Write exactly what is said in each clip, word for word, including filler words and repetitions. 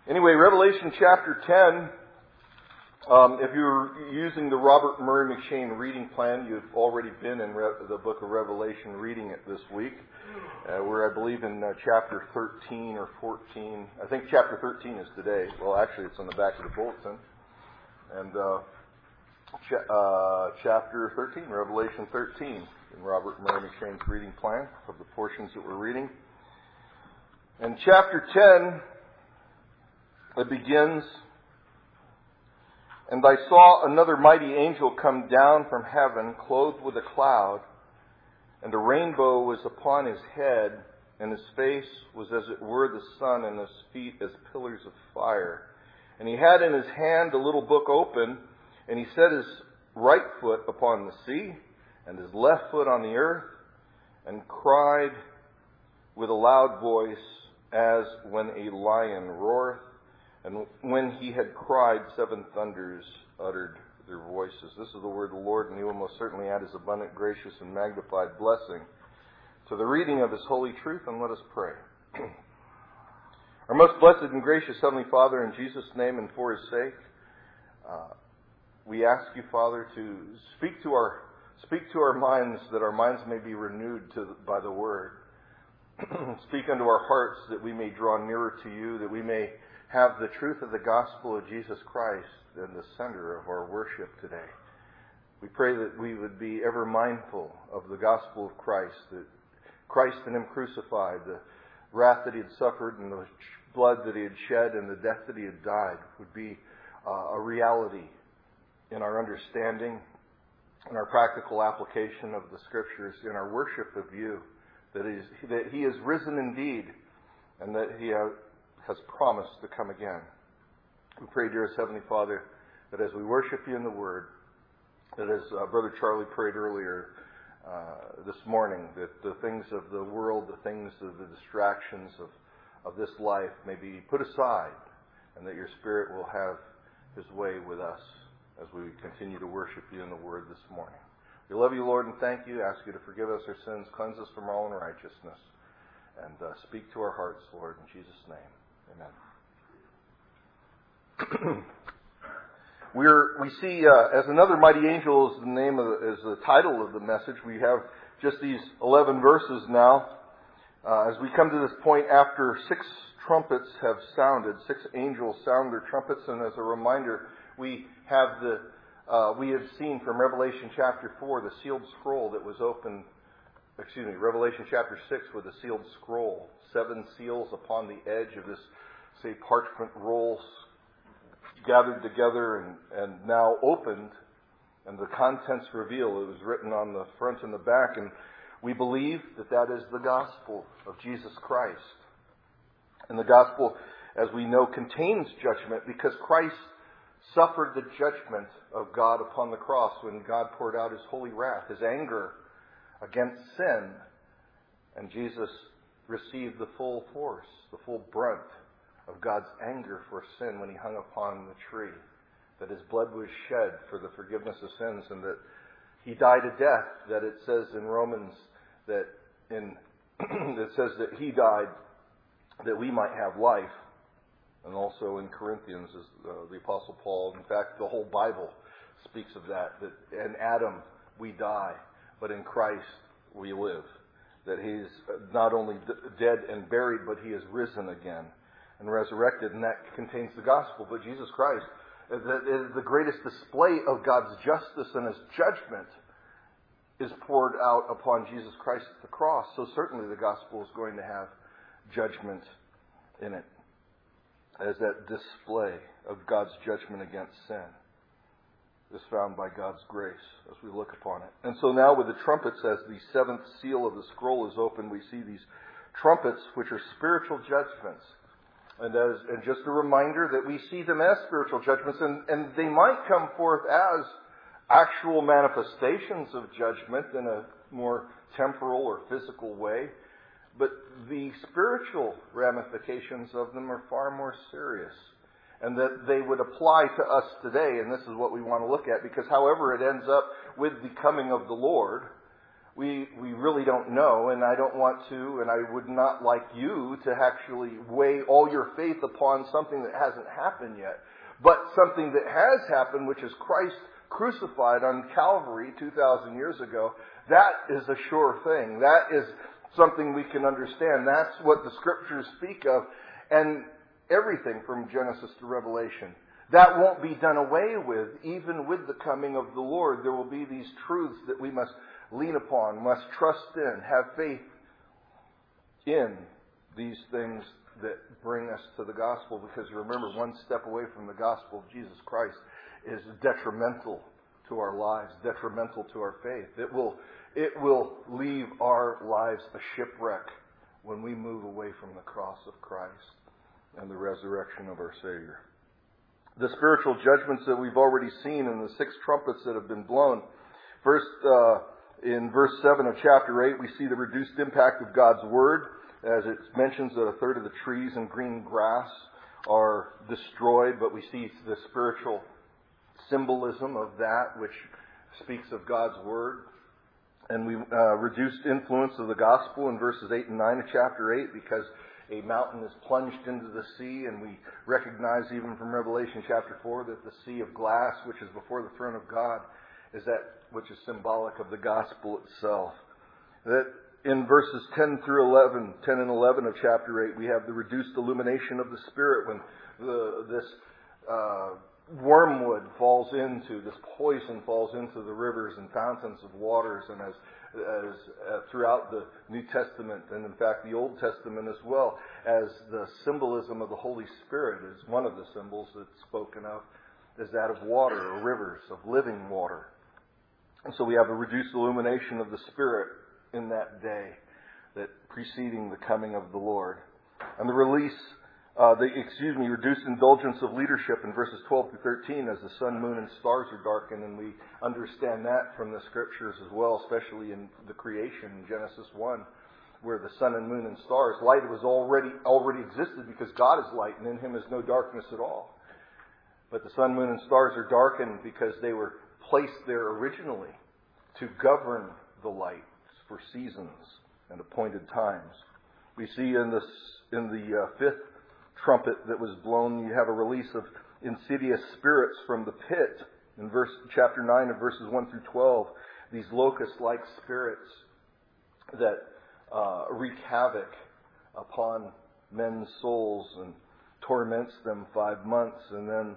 Anyway, Revelation chapter ten, um, if you're using the Robert Murray McCheyne reading plan, you've already been in Re- the book of Revelation reading it this week. Uh, we're, I believe, in uh, chapter thirteen or fourteen. I think chapter thirteen is today. Well, actually, it's on the back of the bulletin. And uh, ch- uh, chapter thirteen, Revelation thirteen, in Robert Murray McCheyne's reading plan of the portions that we're reading. And chapter ten, it begins, "And I saw another mighty angel come down from heaven, clothed with a cloud, and a rainbow was upon his head, and his face was as it were the sun, and his feet as pillars of fire. And he had in his hand a little book open, and he set his right foot upon the sea, and his left foot on the earth, and cried with a loud voice, as when a lion roareth. And when he had cried, seven thunders uttered their voices." This is the word of the Lord, and he will most certainly add his abundant, gracious, and magnified blessing to the reading of his holy truth. And let us pray. Our most blessed and gracious Heavenly Father, in Jesus' name and for his sake, uh, we ask you, Father, to speak to our speak to our minds, that our minds may be renewed to, by the word. Speak unto our hearts, that we may draw nearer to you, that we may have the truth of the gospel of Jesus Christ in the center of our worship today. We pray that we would be ever mindful of the gospel of Christ, that Christ and him crucified, the wrath that he had suffered and the blood that he had shed and the death that he had died would be uh, a reality in our understanding, in our practical application of the Scriptures, in our worship of you, that he is, that he is risen indeed, and that he has has promised to come again. We pray, dearest Heavenly Father, that as we worship you in the Word, that as uh, Brother Charlie prayed earlier uh, this morning, that the things of the world, the things of the distractions of, of this life may be put aside, and that your Spirit will have his way with us as we continue to worship you in the Word this morning. We love you, Lord, and thank you. Ask you to forgive us our sins, cleanse us from all unrighteousness, and uh, speak to our hearts, Lord, in Jesus' name. Amen. We're, we see, uh, as another mighty angel is the name of the, is the title of the message. We have just these eleven verses now. Uh, as we come to this point after six trumpets have sounded, six angels sound their trumpets, and as a reminder, we have the, uh, we have seen from Revelation chapter four, the sealed scroll that was opened, excuse me, Revelation chapter six with the sealed scroll. Seven seals upon the edge of this, say, parchment rolls gathered together and, and now opened, and the contents revealed. It was written on the front and the back, and we believe that that is the gospel of Jesus Christ. And the gospel, as we know, contains judgment because Christ suffered the judgment of God upon the cross when God poured out his holy wrath, his anger against sin, and Jesus received the full force, the full brunt of God's anger for sin when he hung upon the tree. That his blood was shed for the forgiveness of sins, and that he died a death that it says in Romans that in it says that he died that we might have life. And also in Corinthians, as uh, the Apostle Paul, in fact, the whole Bible speaks of that, that in Adam we die, but in Christ we live. That he's not only d- dead and buried, but he is risen again and resurrected, and that contains the gospel. But Jesus Christ is the, is the greatest display of God's justice, and his judgment is poured out upon Jesus Christ at the cross. So certainly the gospel is going to have judgment in it, as that display of God's judgment against sin is found by God's grace as we look upon it. And so now with the trumpets, as the seventh seal of the scroll is opened, we see these trumpets, which are spiritual judgments. And as and just a reminder that we see them as spiritual judgments, and, and they might come forth as actual manifestations of judgment in a more temporal or physical way. But the spiritual ramifications of them are far more serious, and that they would apply to us today. And this is what we want to look at, because however it ends up with the coming of the Lord, we we really don't know, and I don't want to, and I would not like you to actually weigh all your faith upon something that hasn't happened yet. But something that has happened, which is Christ crucified on Calvary two thousand years ago, that is a sure thing. That is something we can understand. That's what the Scriptures speak of, and everything from Genesis to Revelation. That won't be done away with, even with the coming of the Lord. There will be these truths that we must lean upon, must trust in, have faith in these things that bring us to the gospel. Because remember, one step away from the gospel of Jesus Christ is detrimental to our lives, detrimental to our faith. It will, it will leave our lives a shipwreck when we move away from the cross of Christ and the resurrection of our Savior. The spiritual judgments that we've already seen in the six trumpets that have been blown. First, uh, in verse seven of chapter eight, we see the reduced impact of God's Word, as it mentions that a third of the trees and green grass are destroyed, but we see the spiritual symbolism of that, which speaks of God's Word. And we uh, reduced influence of the gospel in verses eight and nine of chapter eight, because a mountain is plunged into the sea, and we recognize even from Revelation chapter four that the sea of glass, which is before the throne of God, is that which is symbolic of the gospel itself. That in verses ten through eleven, ten and eleven of chapter eight, we have the reduced illumination of the Spirit when the, this uh, wormwood falls into, this poison falls into the rivers and fountains of waters, and as as uh, throughout the New Testament, and in fact the Old Testament as well, as the symbolism of the Holy Spirit is one of the symbols that's spoken of, is that of water, or rivers, of living water. And so we have a reduced illumination of the Spirit in that day, that preceding the coming of the Lord. And the release, uh, the, excuse me, reduced indulgence of leadership in verses twelve through thirteen, as the sun, moon, and stars are darkened, and we understand that from the Scriptures as well, especially in the creation in Genesis one, where the sun and moon and stars, light was already already existed because God is light, and in Him is no darkness at all. But the sun, moon, and stars are darkened because they were placed there originally to govern the light for seasons and appointed times. We see in this in the uh, fifth trumpet that was blown, you have a release of insidious spirits from the pit in verse chapter nine of verses one through twelve. These locust-like spirits that uh, wreak havoc upon men's souls and torments them five months. And then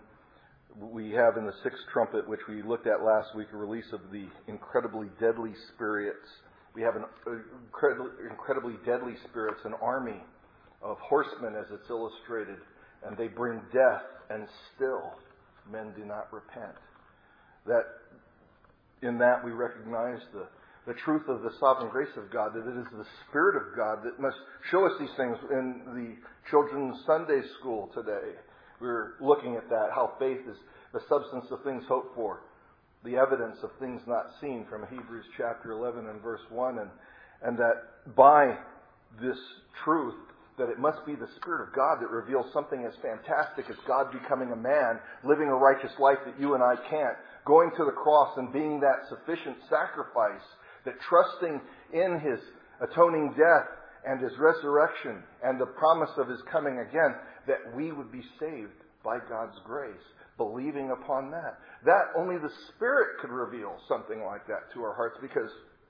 we have in the sixth trumpet, which we looked at last week, a release of the incredibly deadly spirits. We have an incredibly, incredibly deadly spirits, an army of horsemen, as it's illustrated, and they bring death, and still men do not repent. That in that we recognize the, the truth of the sovereign grace of God, that it is the Spirit of God that must show us these things. In the children's Sunday school today, we were looking at that, how faith is the substance of things hoped for, the evidence of things not seen, from Hebrews chapter eleven and verse one, and, and that by this truth, that it must be the Spirit of God that reveals something as fantastic as God becoming a man, living a righteous life that you and I can't, going to the cross and being that sufficient sacrifice, that trusting in His atoning death and His resurrection and the promise of His coming again, that we would be saved by God's grace, believing upon that. That only the Spirit could reveal something like that to our hearts, because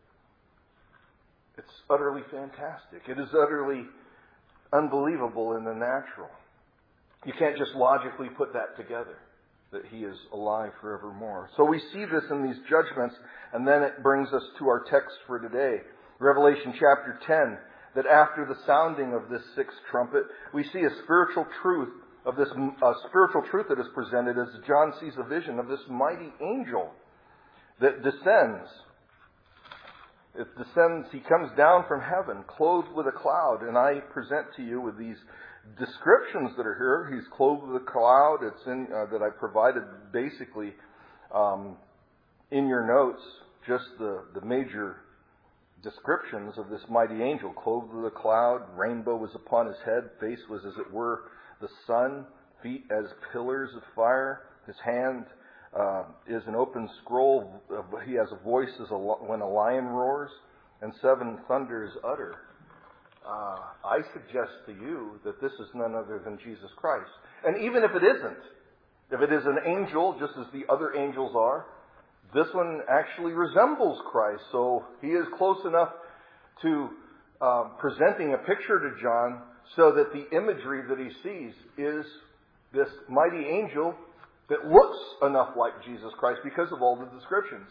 it's utterly fantastic. It is utterly unbelievable in the natural. You can't just logically put that together, that He is alive forevermore. So we see this in these judgments, and then it brings us to our text for today. Revelation chapter ten, that after the sounding of this sixth trumpet, we see a spiritual truth of this uh, spiritual truth that is presented as John sees a vision of this mighty angel that descends. It descends, he comes down from heaven, clothed with a cloud, and I present to you with these descriptions that are here. He's clothed with a cloud. It's in uh, that I provided basically um, in your notes, just the, the major descriptions of this mighty angel, clothed with a cloud, rainbow was upon his head, face was as it were the sun, feet as pillars of fire, his hand uh, is an open scroll, he has a voice as a, when a lion roars, and seven thunders utter. Uh, I suggest to you that this is none other than Jesus Christ. And even if it isn't, if it is an angel, just as the other angels are, this one actually resembles Christ. So he is close enough to uh, presenting a picture to John so that the imagery that he sees is this mighty angel that looks enough like Jesus Christ because of all the descriptions.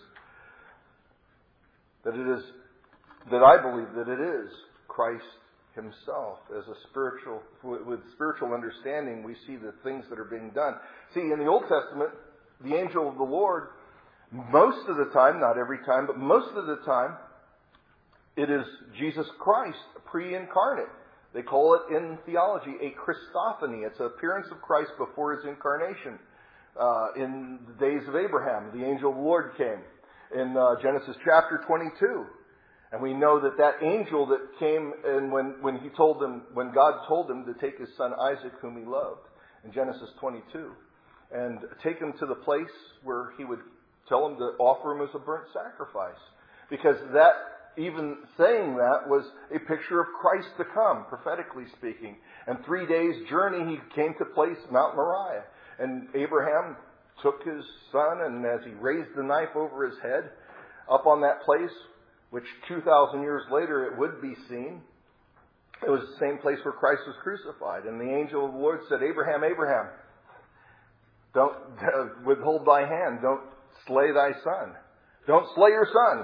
That it is, that I believe that it is Christ himself. As a spiritual, with spiritual understanding, we see the things that are being done. See, in the Old Testament, the angel of the Lord, most of the time, not every time, but most of the time, it is Jesus Christ, pre-incarnate. They call it in theology a Christophany. It's an appearance of Christ before his incarnation. Uh, in the days of Abraham, the angel of the Lord came in uh, Genesis chapter twenty-two. And we know that that angel that came and when, when he told him, when God told him to take his son Isaac, whom he loved, in Genesis twenty-two, and take him to the place where he would tell him to offer him as a burnt sacrifice. Because that, even saying that, was a picture of Christ to come, prophetically speaking. And three days' journey, he came to place Mount Moriah. And Abraham took his son, and as he raised the knife over his head, up on that place, which two thousand years later it would be seen, it was the same place where Christ was crucified. And the angel of the Lord said, Abraham, Abraham, don't uh, withhold thy hand. Don't slay thy son. Don't slay your son.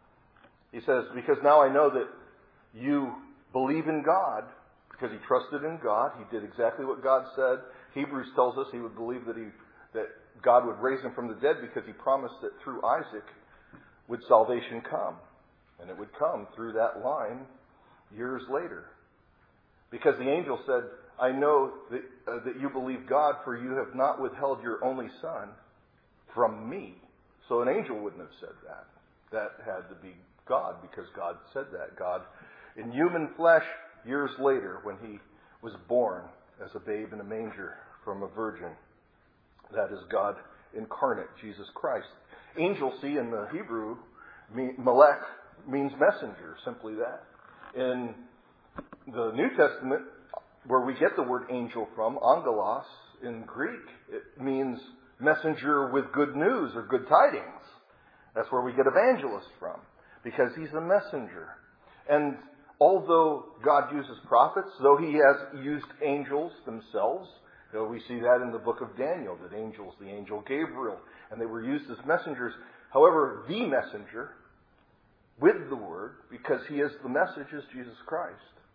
He says, because now I know that you believe in God, because he trusted in God. He did exactly what God said. Hebrews tells us he would believe that he that God would raise him from the dead because he promised that through Isaac would salvation come. And it would come through that line years later. Because the angel said, I know that, uh, that you believe God, for you have not withheld your only son from me. So an angel wouldn't have said that. That had to be God, because God said that. God, in human flesh, years later, when he was born as a babe in a manger from a virgin. That is God incarnate, Jesus Christ. Angel, see, in the Hebrew, Melech, means messenger, simply that. In the New Testament, where we get the word angel from, angelos, in Greek, it means messenger with good news or good tidings. That's where we get evangelist from, because he's a messenger. And although God uses prophets, though he has used angels themselves, you know, we see that in the book of Daniel, that angels, the angel Gabriel, and they were used as messengers. However, the messenger with the word, because he is the message, is Jesus Christ.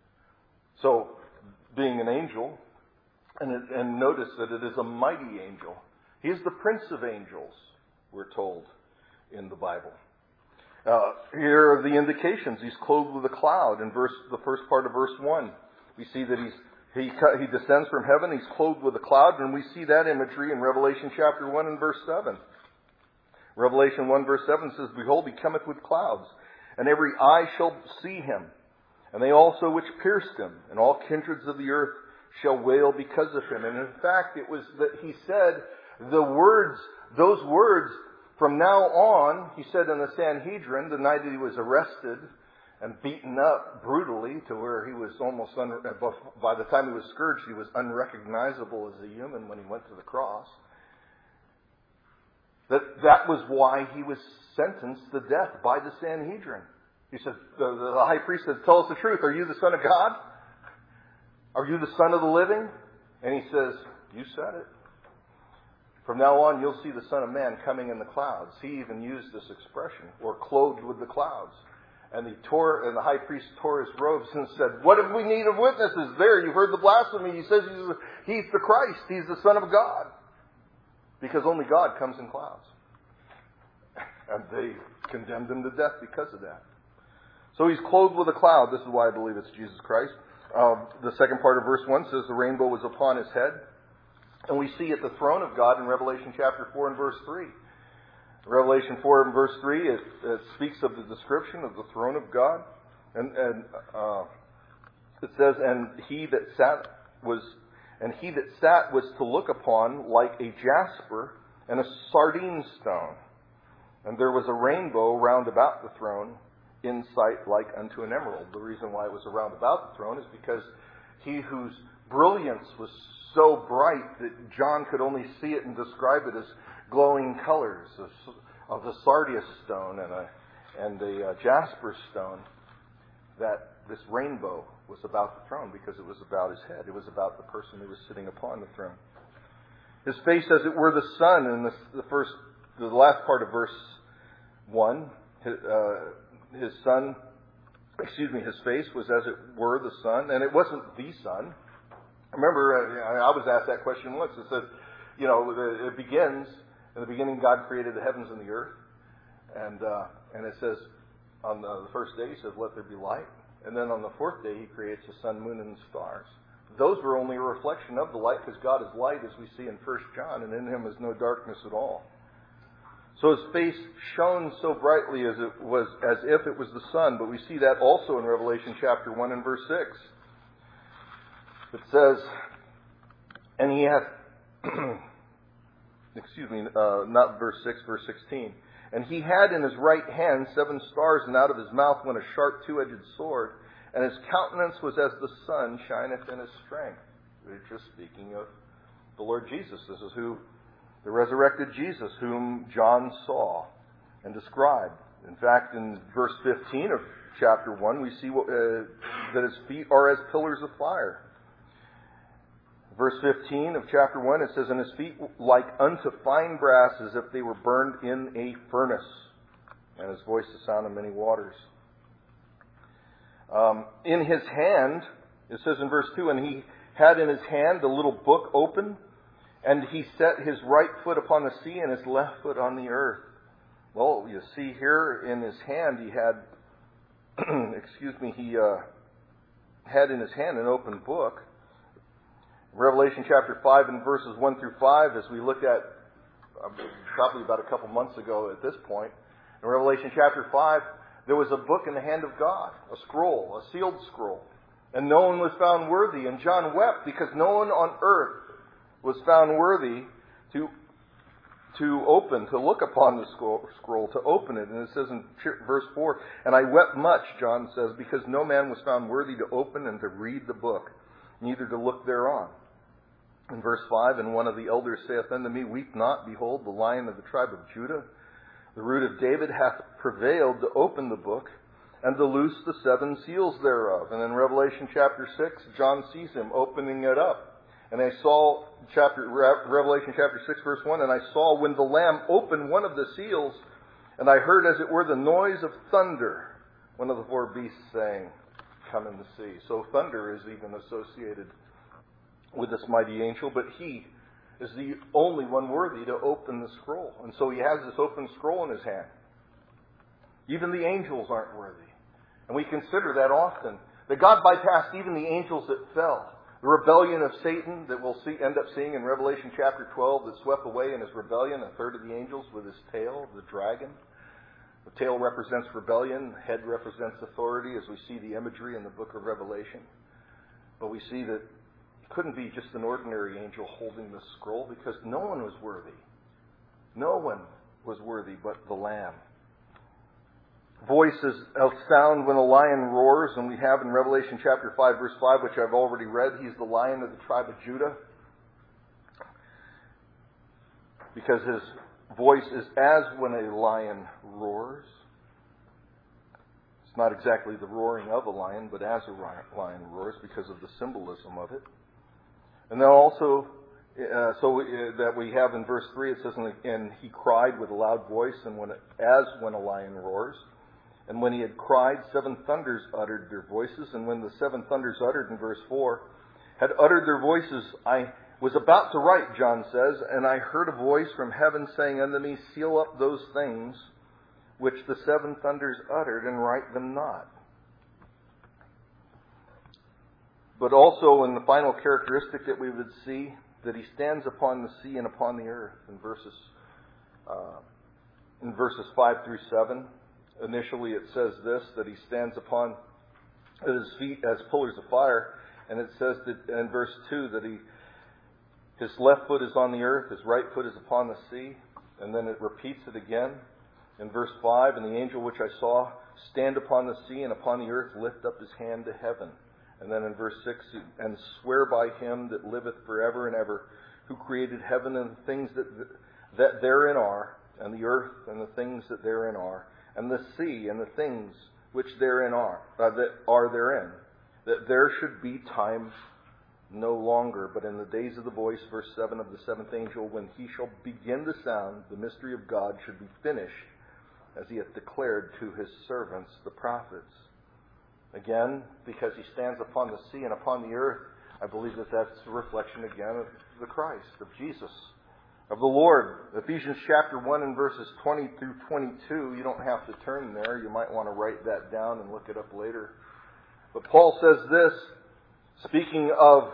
So, being an angel, and, it, and notice that it is a mighty angel. He is the prince of angels, we're told in the Bible. Uh, here are the indications. He's clothed with a cloud. In verse, the first part of verse one, we see that he's he he descends from heaven. He's clothed with a cloud, and we see that imagery in Revelation chapter one and verse seven. Revelation one verse seven says, Behold, he cometh with clouds, and every eye shall see him, and they also which pierced him, and all kindreds of the earth shall wail because of him. And in fact, it was that he said the words, those words, from now on, he said in the Sanhedrin, the night that he was arrested and beaten up brutally to where he was almost, un- by the time he was scourged, he was unrecognizable as a human when he went to the cross. That that was why he was sentenced to death by the Sanhedrin. He said, the, the high priest said, tell us the truth. Are you the Son of God? Are you the Son of the living? And he says, you said it. From now on, you'll see the Son of Man coming in the clouds. He even used this expression, or clothed with the clouds. And he tore, and the high priest tore his robes and said, what have we need of witnesses? There, you've heard the blasphemy. He says he's, he's the Christ. He's the Son of God. Because only God comes in clouds. And they condemned him to death because of that. So he's clothed with a cloud. This is why I believe it's Jesus Christ. Uh, the second part of verse one says the rainbow was upon his head. And we see at the throne of God in Revelation chapter four and verse three. Revelation four and verse three, it, it speaks of the description of the throne of God. And, and uh, it says, and he that sat was, and he that sat was to look upon like a jasper and a sardine stone. And there was a rainbow round about the throne, in sight like unto an emerald. The reason why it was around about the throne is because he whose brilliance was so bright that John could only see it and describe it as glowing colors of, of the sardius stone and a, and the uh, jasper stone, that this rainbow was about the throne because it was about his head. It was about the person who was sitting upon the throne. His face as it were the sun, in the, the first, the last part of verse one, his, uh, his son, excuse me, his face was as it were the sun, and it wasn't the sun. Remember, uh, I was asked that question once. It says, you know, it begins, in the beginning God created the heavens and the earth, and uh, and it says, on the, the first day he says, let there be light, and then on the fourth day he creates the sun, moon, and stars. Those were only a reflection of the light, because God is light, as we see in First John, and in him is no darkness at all. So his face shone so brightly as it was, as if it was the sun. But we see that also in Revelation chapter one and verse six. It says, and he hath, excuse me, uh, not verse six, verse sixteen. And he had in his right hand seven stars, and out of his mouth went a sharp two-edged sword. And his countenance was as the sun shineth in his strength. We're just speaking of the Lord Jesus. This is who, the resurrected Jesus, whom John saw and described. In fact, in verse fifteen of chapter one, we see what, uh, that his feet are as pillars of fire. Verse fifteen of chapter one, it says, and his feet like unto fine brass, as if they were burned in a furnace, and his voice the sound of many waters. Um, in his hand, it says in verse two, and he had in his hand a little book open, and he set his right foot upon the sea and his left foot on the earth. Well, you see here in his hand he had, excuse me, he uh, had in his hand an open book. Revelation chapter five and verses one through five, as we looked at uh, probably about a couple months ago at this point. In Revelation chapter five, there was a book in the hand of God, a scroll, a sealed scroll. And no one was found worthy. And John wept because no one on earth was found worthy to, to open, to look upon the scroll, to open it. And it says in verse four, and I wept much, John says, because no man was found worthy to open and to read the book, neither to look thereon. In verse five, and one of the elders saith unto me, weep not, behold, the Lion of the tribe of Judah, the root of David, hath prevailed to open the book and to loose the seven seals thereof. And in Revelation chapter six, John sees him opening it up. And I saw, chapter Revelation chapter six, verse one, and I saw when the Lamb opened one of the seals, and I heard as it were the noise of thunder, one of the four beasts saying, come in the sea. So thunder is even associated with this mighty angel, but he is the only one worthy to open the scroll. And so he has this open scroll in his hand. Even the angels aren't worthy. And we consider that often. That God bypassed even the angels that fell. The rebellion of Satan that we'll see, end up seeing in Revelation chapter twelve, that swept away in his rebellion a third of the angels with his tail, the dragon. The tail represents rebellion. The head represents authority, as we see the imagery in the book of Revelation. But we see that it couldn't be just an ordinary angel holding the scroll, because no one was worthy. No one was worthy but the Lamb. Voice is a sound when a lion roars, and we have in Revelation chapter five, verse five, which I've already read, he's the Lion of the tribe of Judah. Because his voice is as when a lion roars. It's not exactly the roaring of a lion, but as a lion roars, because of the symbolism of it. And then also, uh, so uh, that we have in verse three, it says, and he cried with a loud voice, and when it, as when a lion roars. And when he had cried, seven thunders uttered their voices. And when the seven thunders uttered, in verse four, had uttered their voices, I was about to write, John says, and I heard a voice from heaven saying unto me, seal up those things which the seven thunders uttered, and write them not. But also in the final characteristic that we would see, that he stands upon the sea and upon the earth, in verses uh, in verses five through seven. Initially it says this, that he stands upon his feet as pillars of fire, and it says that in verse two that he his left foot is on the earth, his right foot is upon the sea, and then it repeats it again in verse five, and the angel which I saw stand upon the sea and upon the earth, lift up his hand to heaven. And then in verse six, and swear by him that liveth forever and ever, who created heaven and the things that, that therein are, and the earth and the things that therein are, and the sea and the things which therein are, uh, that are therein, that there should be time no longer, but in the days of the voice, verse seven of the seventh angel, when he shall begin to sound, the mystery of God should be finished, as he hath declared to his servants, the prophets. Again, because he stands upon the sea and upon the earth, I believe that that's a reflection again of the Christ, of Jesus, of the Lord. Ephesians chapter one and verses twenty through twenty-two, you don't have to turn there. You might want to write that down and look it up later. But Paul says this, speaking of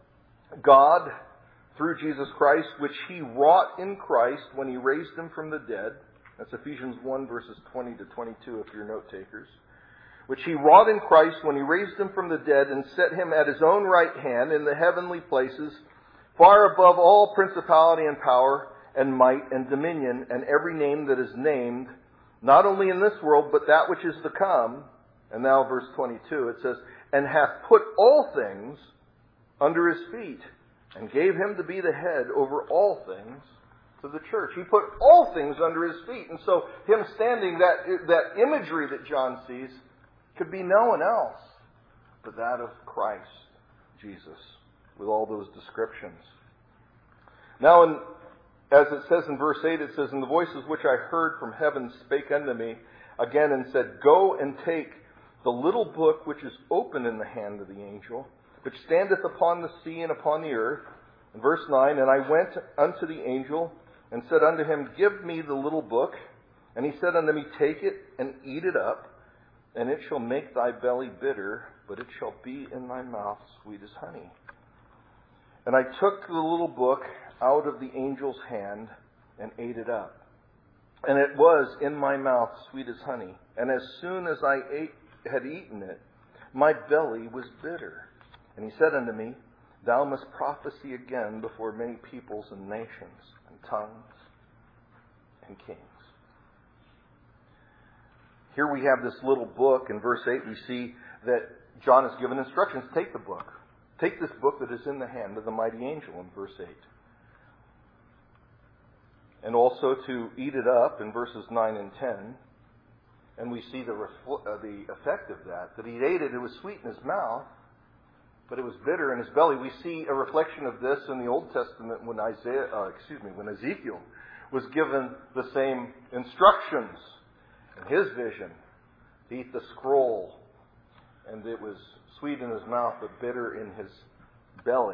God through Jesus Christ, which he wrought in Christ when he raised him from the dead. That's Ephesians one verses twenty to twenty-two if you're note takers. Which he wrought in Christ when he raised him from the dead and set him at his own right hand in the heavenly places, far above all principality and power and might and dominion and every name that is named, not only in this world, but that which is to come. And now verse twenty-two, it says, and hath put all things under his feet, and gave him to be the head over all things to the church. He put all things under his feet. And so him standing, that, that imagery that John sees, could be no one else but that of Christ Jesus, with all those descriptions. Now, in, as it says in verse eight, it says, and the voices which I heard from heaven spake unto me again and said, go and take the little book which is open in the hand of the angel, which standeth upon the sea and upon the earth. In verse nine, and I went unto the angel and said unto him, give me the little book. And he said unto me, take it and eat it up, and it shall make thy belly bitter, but it shall be in thy mouth sweet as honey. And I took the little book out of the angel's hand and ate it up. And it was in my mouth sweet as honey. And as soon as I ate, had eaten it, my belly was bitter. And he said unto me, thou must prophesy again before many peoples and nations and tongues and kings. Here we have this little book. In verse eight, we see that John is given instructions. Take the book. Take this book that is in the hand of the mighty angel in verse eight. And also to eat it up in verses nine and ten. And we see the, refl- uh, the effect of that. That he ate it, it was sweet in his mouth, but it was bitter in his belly. We see a reflection of this in the Old Testament when Isaiah, uh, excuse me, when Ezekiel was given the same instructions. In his vision, to eat the scroll, and it was sweet in his mouth, but bitter in his belly.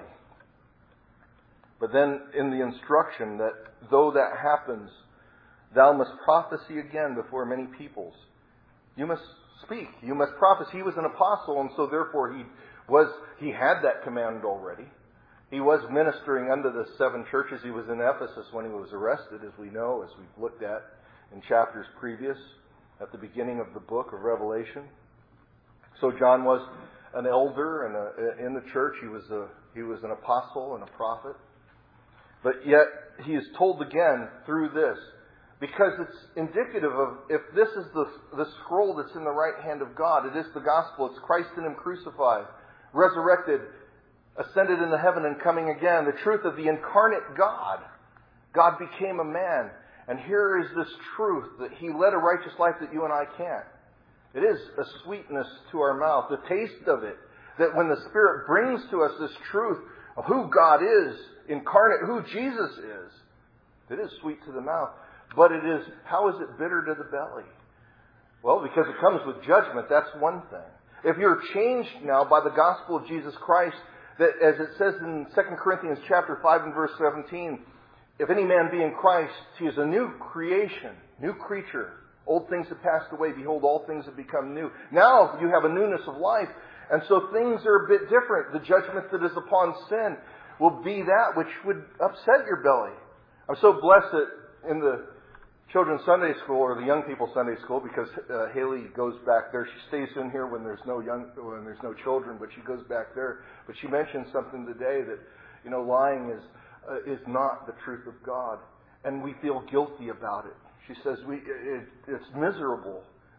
But then in the instruction that though that happens, thou must prophesy again before many peoples. You must speak. You must prophesy. He was an apostle, and so therefore he was he had that command already. He was ministering unto the seven churches. He was in Ephesus when he was arrested, as we know, as we've looked at in chapters previous, at the beginning of the book of Revelation. So John was an elder and a, in the church. He was a he was an apostle and a prophet. But yet he is told again through this, because it's indicative of, if this is the the scroll that's in the right hand of God, it is the gospel. It's Christ in him crucified, resurrected, ascended into heaven and coming again. The truth of the incarnate God. God became a man. And here is this truth that he led a righteous life that you and I can't. It is a sweetness to our mouth, the taste of it. That when the Spirit brings to us this truth of who God is, incarnate, who Jesus is, it is sweet to the mouth. But it is, how is it bitter to the belly? Well, because it comes with judgment, that's one thing. If you're changed now by the gospel of Jesus Christ, that as it says in Second Corinthians chapter five and verse seventeen, if any man be in Christ, he is a new creation, new creature. Old things have passed away. Behold, all things have become new. Now you have a newness of life. And so things are a bit different. The judgment that is upon sin will be that which would upset your belly. I'm so blessed that in the children's Sunday school, or the young people Sunday school, because uh, Haley goes back there. She stays in here when there's no young, when there's no children, but she goes back there. But she mentioned something today that, you know, lying is uh, is not the truth of God, and we feel guilty about it. She says we it, it's miserable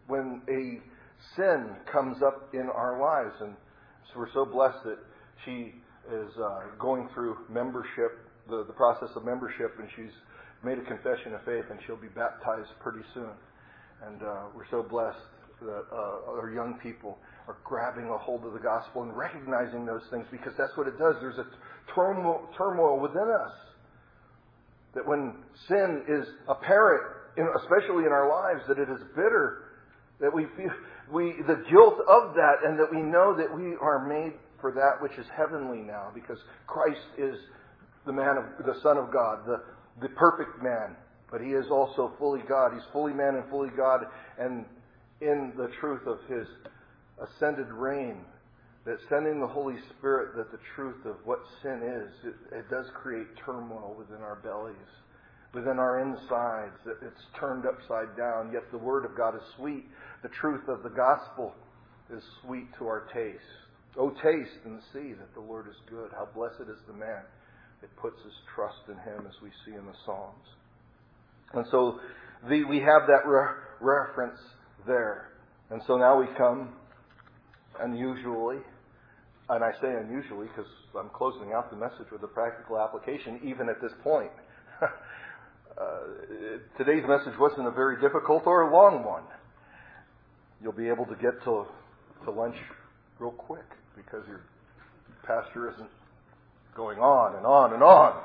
when a sin comes up in our lives. And so we're so blessed that she is uh, going through membership, the, the process of membership, and she's made a confession of faith, and she'll be baptized pretty soon. And uh, we're so blessed that uh, our young people are grabbing a hold of the gospel and recognizing those things, because that's what it does. There's a turmoil, turmoil within us. That when sin is apparent, in, especially in our lives, that it is bitter, that we feel we the guilt of that, and that we know that we are made for that which is heavenly now, because Christ is the man of the Son of God, the the perfect man, but he is also fully God. He's fully man and fully God, and in the truth of his ascended reign, that sending the Holy Spirit, that the truth of what sin is, it, it does create turmoil within our bellies, within our insides, that it's turned upside down. Yet the Word of God is sweet. The truth of the gospel is sweet to our taste. Oh, taste and see that the Lord is good. How blessed is the man that puts his trust in him, as we see in the Psalms. And so the, we have that re- reference there. And so now we come, unusually, and I say unusually because I'm closing out the message with a practical application even at this point. uh, today's message wasn't a very difficult or a long one. You'll be able to get to, to lunch real quick because your pastor isn't going on and on and on.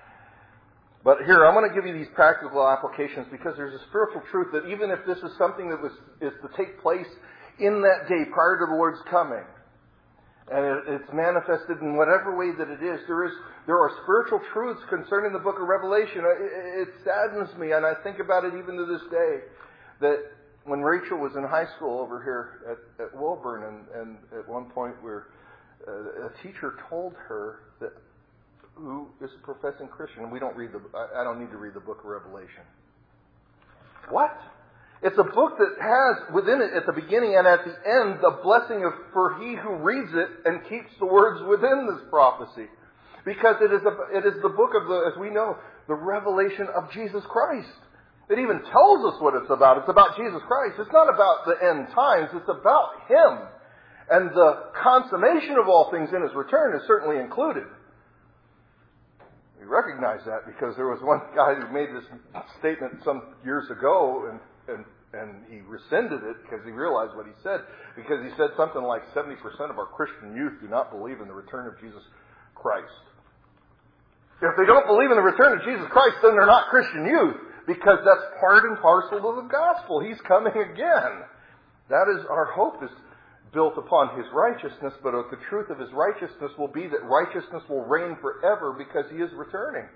But here, I'm going to give you these practical applications because there's a spiritual truth that even if this is something that was is to take place in that day prior to the Lord's coming, and it, it's manifested in whatever way that it is, there is there are spiritual truths concerning the book of Revelation. It, it saddens me, and I think about it even to this day, that when Rachel was in high school over here at, at Wilburn, and, and at one point where uh, a teacher told her that who is a professing Christian, and we don't read the, I don't need to read the book of Revelation. What? It's a book that has within it at the beginning and at the end the blessing of for he who reads it and keeps the words within this prophecy. Because it is a, it is the book of the, as we know, the revelation of Jesus Christ. It even tells us what it's about. It's about Jesus Christ. It's not about the end times. It's about Him. And the consummation of all things in His return is certainly included. We recognize that because there was one guy who made this statement some years ago, and, and, and he rescinded it because he realized what he said. Because he said something like seventy percent of our Christian youth do not believe in the return of Jesus Christ. If they don't believe in the return of Jesus Christ, then they're not Christian youth, because that's part and parcel of the gospel. He's coming again. That is our hope, is built upon His righteousness, but the truth of His righteousness will be that righteousness will reign forever because He is returning.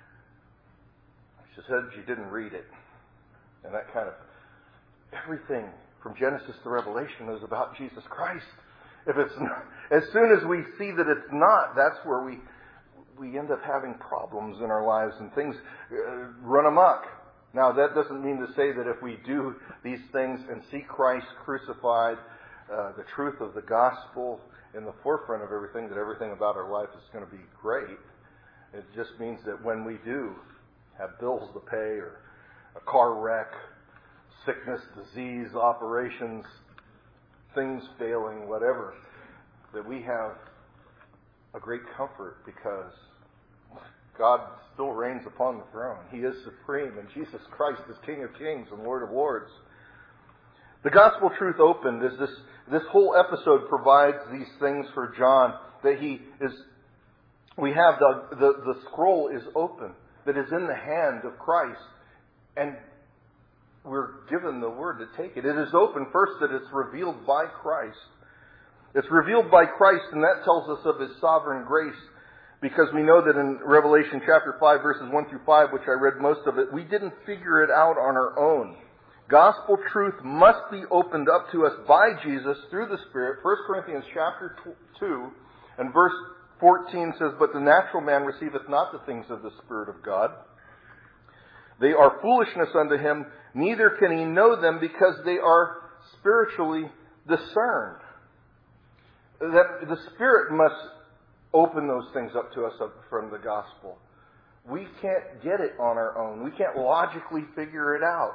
She said she didn't read it. And that kind of, everything from Genesis to Revelation is about Jesus Christ. If it's not, as soon as we see that it's not, that's where we we end up having problems in our lives and things uh, run amok. Now, that doesn't mean to say that if we do these things and see Christ crucified, uh, the truth of the gospel in the forefront of everything, that everything about our life is going to be great. It just means that when we do have bills to pay, or a car wreck, sickness, disease, operations, things failing, whatever, that we have a great comfort because God still reigns upon the throne. He is supreme, and Jesus Christ is King of kings and Lord of lords. The gospel truth opened is this, this whole episode provides these things for John, that he is, we have the, the, the scroll is open, that is in the hand of Christ, and we're given the word to take it. It is open first, that it's revealed by Christ. It's revealed by Christ, and that tells us of His sovereign grace, because we know that in Revelation chapter five, verses one through five, which I read most of it, we didn't figure it out on our own. Gospel truth must be opened up to us by Jesus through the Spirit. First Corinthians chapter two and verse fourteen says, "But the natural man receiveth not the things of the Spirit of God. They are foolishness unto him, neither can he know them, because they are spiritually discerned." That the Spirit must open those things up to us from the gospel. We can't get it on our own. We can't logically figure it out.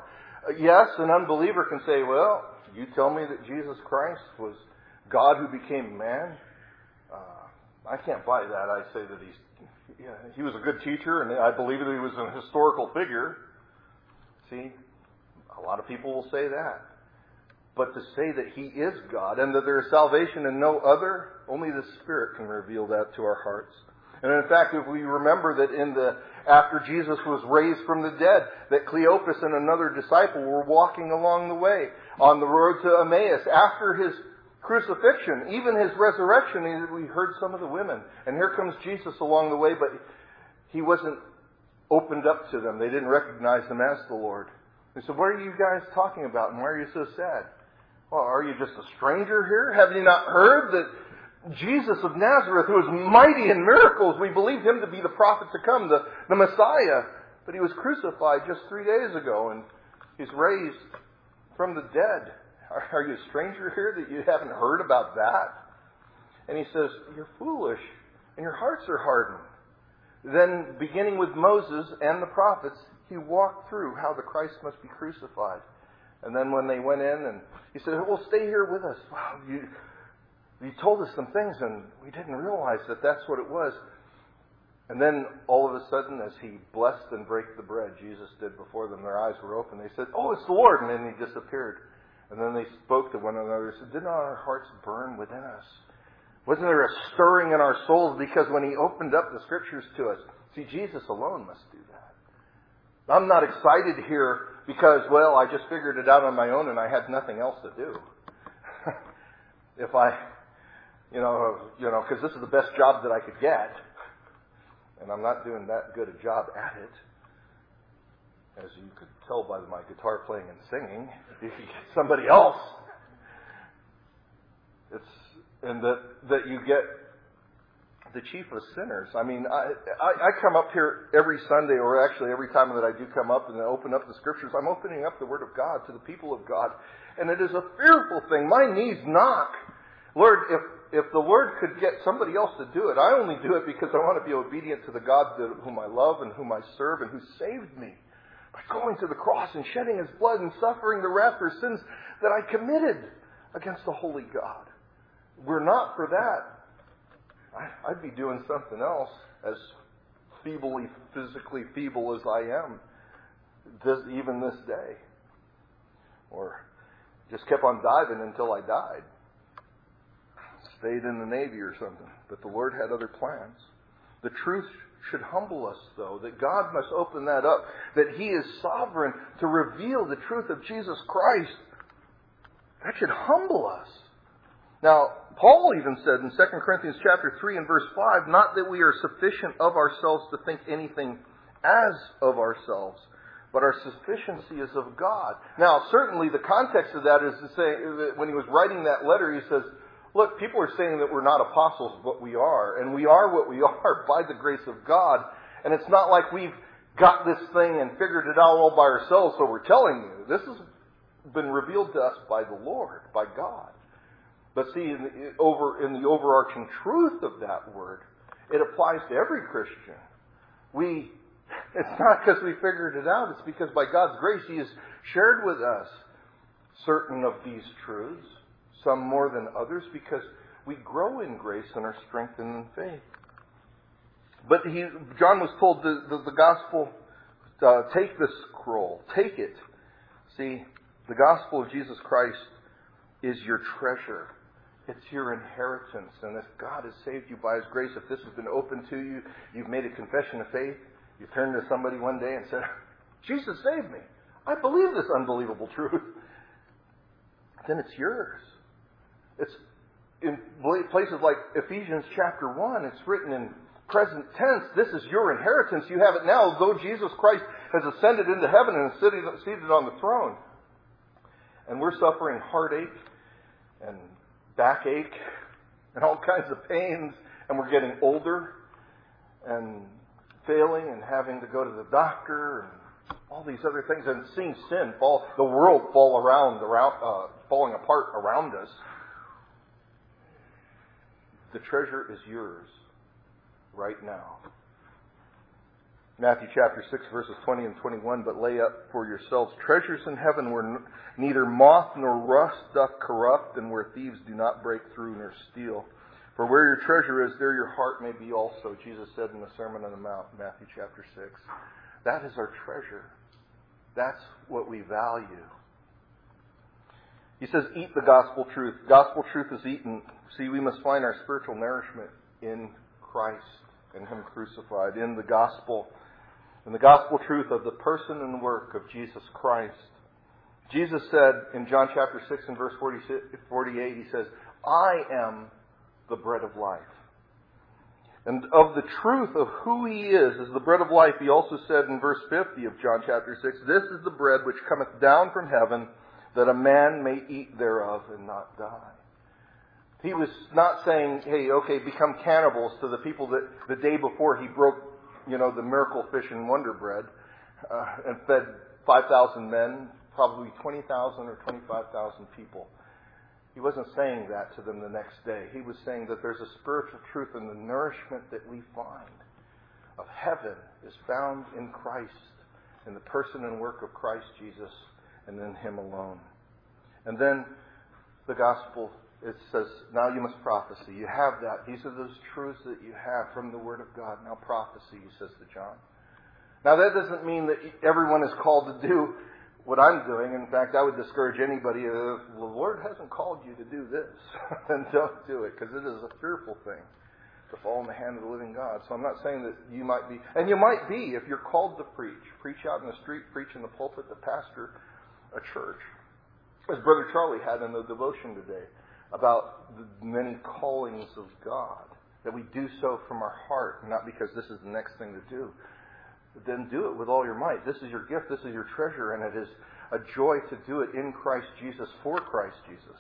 Yes, an unbeliever can say, well, you tell me that Jesus Christ was God who became man. Uh, I can't buy that. I say that he's, yeah, he was a good teacher, and I believe that he was a historical figure. See, a lot of people will say that. But to say that he is God and that there is salvation in no other, only the Spirit can reveal that to our hearts. And in fact, if we remember that in the after Jesus was raised from the dead, that Cleopas and another disciple were walking along the way on the road to Emmaus. After his crucifixion, even his resurrection, we heard some of the women. And here comes Jesus along the way, but he wasn't opened up to them. They didn't recognize him as the Lord. They said, what are you guys talking about and why are you so sad? Well, are you just a stranger here? Have you not heard that Jesus of Nazareth, who was mighty in miracles, we believed him to be the prophet to come, the, the Messiah, but he was crucified just three days ago and he's raised from the dead. Are, are you a stranger here that you haven't heard about that? And he says, you're foolish and your hearts are hardened. Then, beginning with Moses and the prophets, he walked through how the Christ must be crucified. And then when they went in, and he said, well, stay here with us. Wow, you, you told us some things, and we didn't realize that that's what it was. And then, all of a sudden, as he blessed and brake the bread, Jesus did before them, their eyes were open. They said, oh, it's the Lord. And then he disappeared. And then they spoke to one another and said, did not our hearts burn within us? Wasn't there a stirring in our souls? Because when he opened up the Scriptures to us, see, Jesus alone must do that. I'm not excited here because, well, I just figured it out on my own and I had nothing else to do. If I, you know, you know, because this is the best job that I could get, and I'm not doing that good a job at it, as you could tell by my guitar playing and singing. If you could get somebody else, it's and that that you get the chief of sinners. I mean, I, I, I come up here every Sunday, or actually every time that I do come up and open up the Scriptures, I'm opening up the Word of God to the people of God. And it is a fearful thing. My knees knock. Lord, if, if the Lord could get somebody else to do it, I only do it because I want to be obedient to the God that, whom I love and whom I serve and who saved me by going to the cross and shedding His blood and suffering the wrath for sins that I committed against the holy God. We're not for that. I'd be doing something else, as feebly, physically feeble as I am, this, even this day. Or just kept on diving until I died. Stayed in the Navy or something. But the Lord had other plans. The truth should humble us, though, that God must open that up, that He is sovereign to reveal the truth of Jesus Christ. That should humble us. Now, Paul even said in Second Corinthians chapter three and verse five, not that we are sufficient of ourselves to think anything as of ourselves, but our sufficiency is of God. Now, certainly the context of that is to say that when he was writing that letter, he says, look, people are saying that we're not apostles, but we are. And we are what we are by the grace of God. And it's not like we've got this thing and figured it out all by ourselves, so we're telling you. This has been revealed to us by the Lord, by God. But see, in the, over, in the overarching truth of that word, it applies to every Christian. We, it's not because we figured it out. It's because by God's grace, He has shared with us certain of these truths, some more than others, because we grow in grace and are strengthened in faith. But he, John was told the, the, the gospel, uh, take the scroll, take it. See, the gospel of Jesus Christ is your treasure. It's your inheritance. And if God has saved you by His grace, if this has been open to you, you've made a confession of faith, you turned to somebody one day and said, Jesus saved me. I believe this unbelievable truth. Then it's yours. It's in places like Ephesians chapter one, it's written in present tense. This is your inheritance. You have it now, though Jesus Christ has ascended into heaven and is seated on the throne. And we're suffering heartache and backache and all kinds of pains, and we're getting older and failing and having to go to the doctor and all these other things, and seeing sin fall, the world fall around, around uh, falling apart around us. The treasure is yours right now. Matthew chapter six, verses twenty and twenty-one, but lay up for yourselves treasures in heaven where n- neither moth nor rust doth corrupt, and where thieves do not break through nor steal. For where your treasure is, there your heart may be also, Jesus said in the Sermon on the Mount, Matthew chapter six. That is our treasure. That's what we value. He says, eat the gospel truth. Gospel truth is eaten. See, we must find our spiritual nourishment in Christ and Him crucified, in the gospel, in the gospel truth of the person and work of Jesus Christ. Jesus said in John chapter six and verse forty-eight, He says, I am the bread of life. And of the truth of who He is as the bread of life, He also said in verse fifty of John chapter six, this is the bread which cometh down from heaven, that a man may eat thereof and not die. He was not saying, hey, okay, become cannibals to the people that the day before He broke, you know, the miracle fish and wonder bread uh, and fed five thousand men, probably twenty thousand or twenty-five thousand people. He wasn't saying that to them the next day. He was saying that there's a spiritual truth, and the nourishment that we find of heaven is found in Christ, in the person and work of Christ Jesus, and in Him alone. And then the gospel, it says, now you must prophesy. You have that. These are those truths that you have from the Word of God. Now prophecy, He says to John. Now that doesn't mean that everyone is called to do what I'm doing. In fact, I would discourage anybody, if the Lord hasn't called you to do this, then don't do it, because it is a fearful thing to fall in the hand of the living God. So I'm not saying that you might be, and you might be if you're called to preach. Preach out in the street, preach in the pulpit, to pastor a church. As Brother Charlie had in the devotion today, about the many callings of God, that we do so from our heart, not because this is the next thing to do. But then do it with all your might. This is your gift, this is your treasure, and it is a joy to do it in Christ Jesus, for Christ Jesus.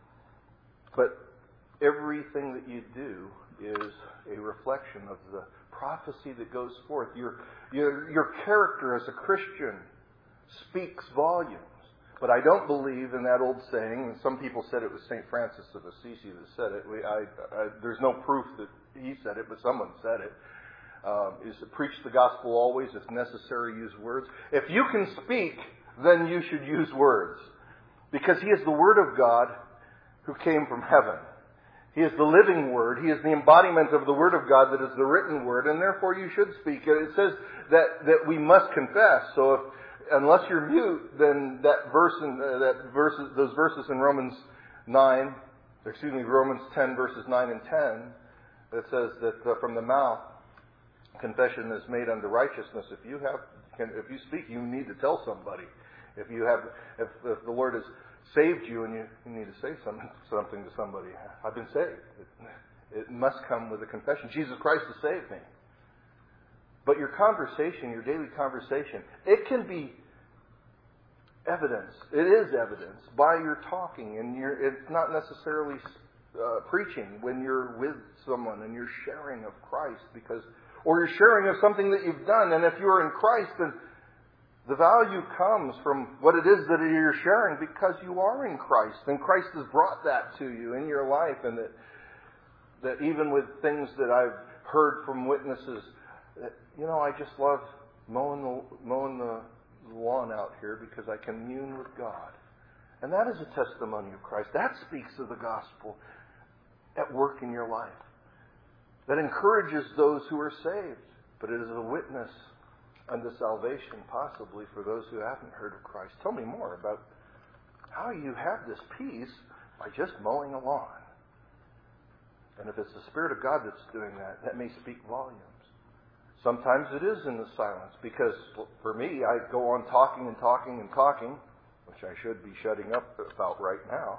But everything that you do is a reflection of the prophecy that goes forth. Your, your, your character as a Christian speaks volumes. But I don't believe in that old saying, and some people said it was Saint Francis of Assisi that said it. We, I, I, there's no proof that he said it, but someone said it. Um, is to preach the gospel always, if necessary, use words. If you can speak, then you should use words. Because He is the Word of God who came from heaven. He is the living Word. He is the embodiment of the Word of God that is the written Word, and therefore you should speak. It says that, that we must confess. So if, unless you're mute, then that verse in, uh, that verses, those verses in Romans nine, excuse me, Romans ten, verses nine and ten, that says that uh, from the mouth, confession is made unto righteousness. If you have, can, if you speak, you need to tell somebody. If you have, if, if the Lord has saved you and you, you need to say something, something to somebody, I've been saved. It, it must come with a confession. Jesus Christ has saved me. But your conversation, your daily conversation, it can be evidence. It is evidence by your talking, and your, it's not necessarily uh, preaching when you're with someone and you're sharing of Christ, because. Or you're sharing of something that you've done. And if you're in Christ, then the value comes from what it is that you're sharing, because you are in Christ. And Christ has brought that to you in your life. And that, that even with things that I've heard from witnesses, that, you know, I just love mowing the, mowing the lawn out here because I commune with God. And that is a testimony of Christ. That speaks of the gospel at work in your life. That encourages those who are saved, but it is a witness unto salvation, possibly for those who haven't heard of Christ. Tell me more about how you have this peace by just mowing a lawn. And if it's the Spirit of God that's doing that, that may speak volumes. Sometimes it is in the silence, because for me, I go on talking and talking and talking, which I should be shutting up about right now.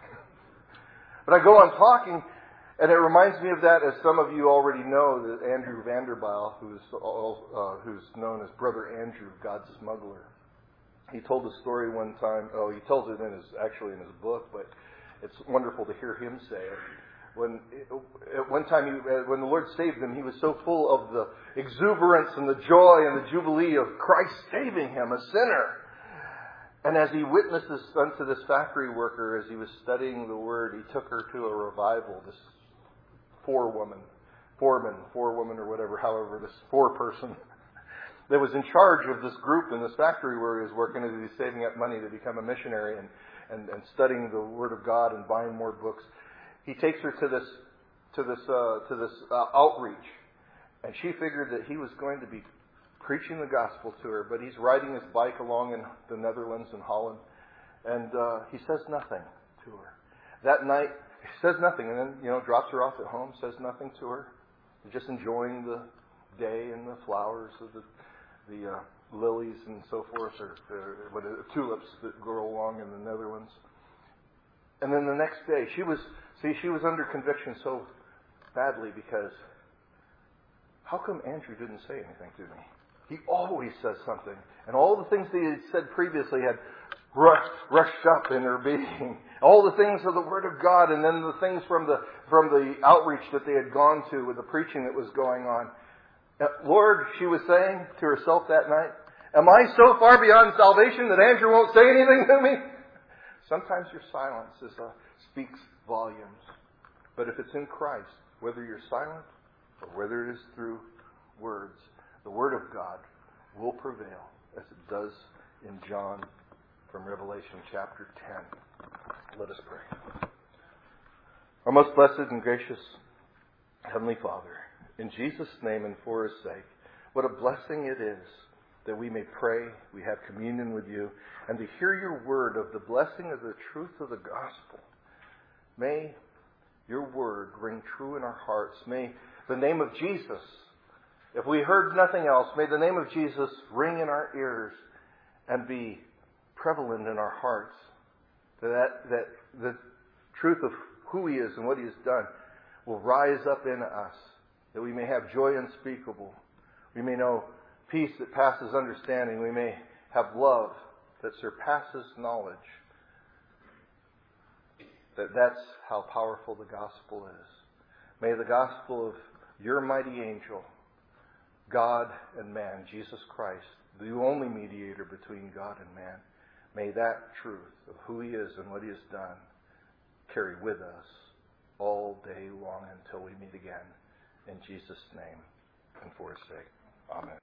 But I go on talking. And it reminds me of that, as some of you already know, that Andrew Vanderbilt, who's all, uh, who's known as Brother Andrew, God's smuggler. He told a story one time. Oh, he tells it in his actually in his book, but it's wonderful to hear him say it. When at one time, he, when the Lord saved him, he was so full of the exuberance and the joy and the jubilee of Christ saving him, a sinner. And as he witnessed this unto this factory worker, as he was studying the Word, he took her to a revival. This four woman, foreman, four woman or whatever, however, this four person. that was in charge of this group in this factory where he was working, as he was saving up money to become a missionary and, and, and studying the Word of God and buying more books. He takes her to this to this uh, to this uh, outreach, and she figured that he was going to be preaching the gospel to her. But he's riding his bike along in the Netherlands and Holland, and uh, he says nothing to her. That night, he says nothing, and then you know drops her off at home. Says nothing to her. He's just enjoying the day and the flowers of the the uh, lilies and so forth, or, or what are, tulips that grow along in the Netherlands. And then the next day, she was see she was under conviction so badly because how come Andrew didn't say anything to me? He always says something, and all the things that he had said previously had rushed, rushed up in her being. All the things of the Word of God, and then the things from the from the outreach that they had gone to with the preaching that was going on. Lord, she was saying to herself that night, am I so far beyond salvation that Andrew won't say anything to me? Sometimes your silence is a, speaks volumes. But if it's in Christ, whether you're silent or whether it is through words, the Word of God will prevail, as it does in John from Revelation chapter ten. Let us pray. Our most blessed and gracious Heavenly Father, in Jesus' name and for His sake, what a blessing it is that we may pray, we have communion with you, and to hear your word of the blessing of the truth of the gospel. May your word ring true in our hearts. May the name of Jesus, if we heard nothing else, may the name of Jesus ring in our ears and be prevalent in our hearts. That, that the truth of who He is and what He has done will rise up in us, that we may have joy unspeakable. We may know peace that passes understanding. We may have love that surpasses knowledge. That that's how powerful the gospel is. May the gospel of your mighty angel, God and man, Jesus Christ, the only mediator between God and man, may that truth of who He is and what He has done carry with us all day long until we meet again. In Jesus' name and for His sake. Amen.